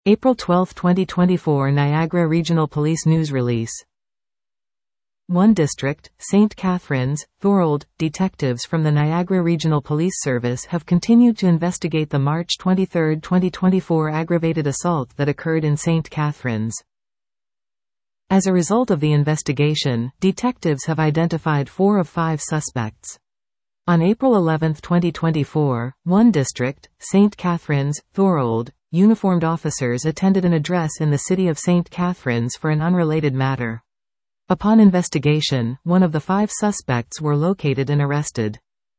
April 12, 2024 Niagara Regional Police News Release. 1 District, St. Catharines, Thorold, detectives from the Niagara Regional Police Service have continued to investigate the March 23, 2024 aggravated assault that occurred in St. Catharines. As a result of the investigation, detectives have identified 4 of 5 suspects. On April 11, 2024, 1 District, St. Catharines, Thorold, uniformed officers attended an address in the city of St. Catharines for an unrelated matter. Upon investigation, 1 of the 5 suspects were located and arrested.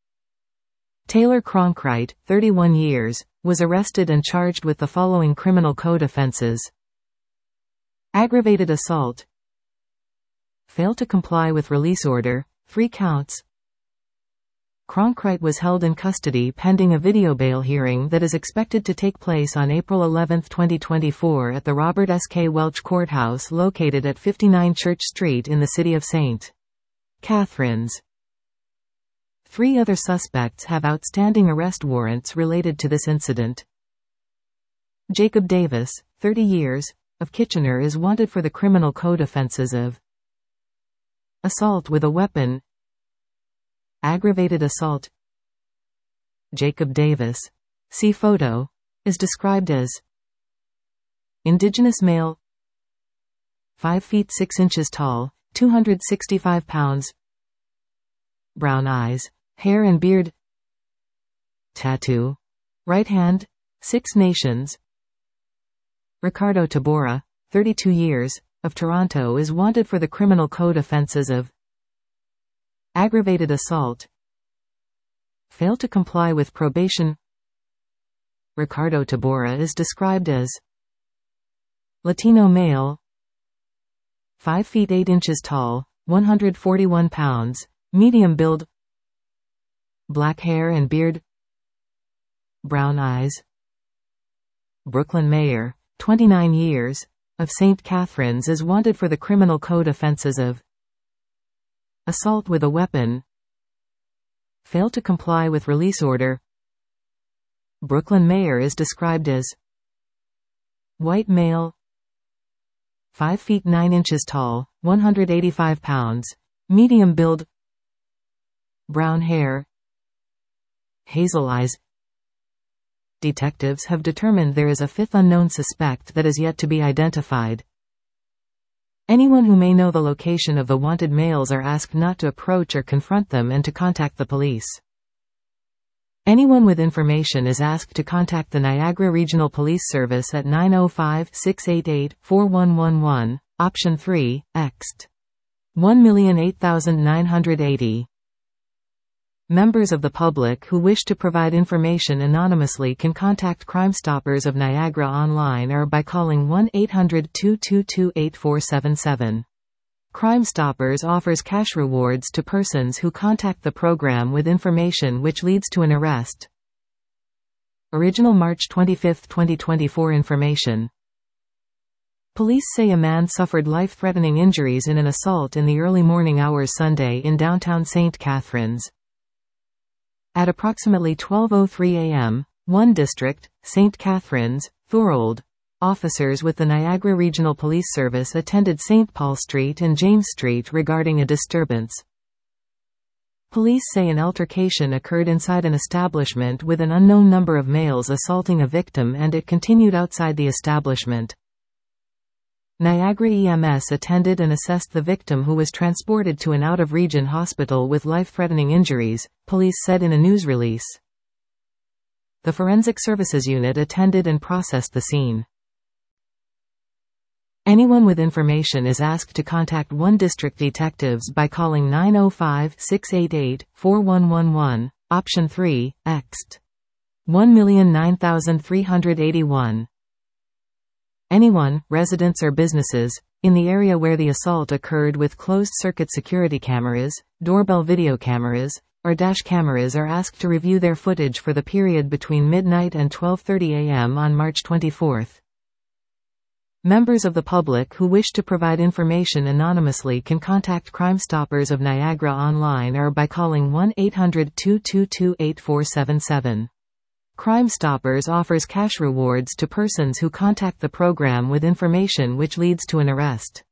Taylor Cronkright, 31 years, was arrested and charged with the following criminal code offenses: aggravated assault, failed to comply with release order, 3 counts. Cronkright was held in custody pending a video bail hearing that is expected to take place on April 11, 2024 at the Robert S. K. Welch Courthouse located at 59 Church Street in the city of St. Catharines. 3 other suspects have outstanding arrest warrants related to this incident. Jacob Davis, 30 years, of Kitchener is wanted for the criminal code offenses of assault with a weapon, aggravated assault. Jacob Davis, see photo, is described as Indigenous male, 5 feet 6 inches tall, 265 pounds, brown eyes, hair and beard, tattoo, right hand, 6 Nations. Ricardo Tabora, 32 years, of Toronto is wanted for the criminal code offenses of aggravated assault, failed to comply with probation. Ricardo Tabora is described as Latino male, 5 feet 8 inches tall, 141 pounds, medium build, black hair and beard, brown eyes. Brooklyn Mayer, 29 years, of St. Catharines is wanted for the criminal code offenses of assault with a weapon, failed to comply with release order. Brooklyn Mayer is described as white male, 5 feet 9 inches tall, 185 pounds, medium build, brown hair, hazel eyes. Detectives have determined there is a 5th unknown suspect that is yet to be identified. Anyone who may know the location of the wanted males are asked not to approach or confront them and to contact the police. Anyone with information is asked to contact the Niagara Regional Police Service at 905-688-4111, option 3, ext. 1,008,980. Members of the public who wish to provide information anonymously can contact Crime Stoppers of Niagara online or by calling 1-800-222-8477. Crime Stoppers offers cash rewards to persons who contact the program with information which leads to an arrest. Original March 25, 2024 information. Police say a man suffered life-threatening injuries in an assault in the early morning hours Sunday in downtown St. Catharines. At approximately 12:03 a.m., 1 District, St. Catharines, Thorold, officers with the Niagara Regional Police Service attended St. Paul Street and James Street regarding a disturbance. Police say an altercation occurred inside an establishment with an unknown number of males assaulting a victim and it continued outside the establishment. Niagara EMS attended and assessed the victim who was transported to an out-of-region hospital with life-threatening injuries, police said in a news release. The Forensic Services Unit attended and processed the scene. Anyone with information is asked to contact 1 District detectives by calling 905-688-4111, option 3, ext. 1,009,381. Anyone, residents or businesses, in the area where the assault occurred with closed-circuit security cameras, doorbell video cameras, or dash cameras are asked to review their footage for the period between midnight and 12:30 a.m. on March 24. Members of the public who wish to provide information anonymously can contact Crime Stoppers of Niagara online or by calling 1-800-222-8477. Crime Stoppers offers cash rewards to persons who contact the program with information which leads to an arrest.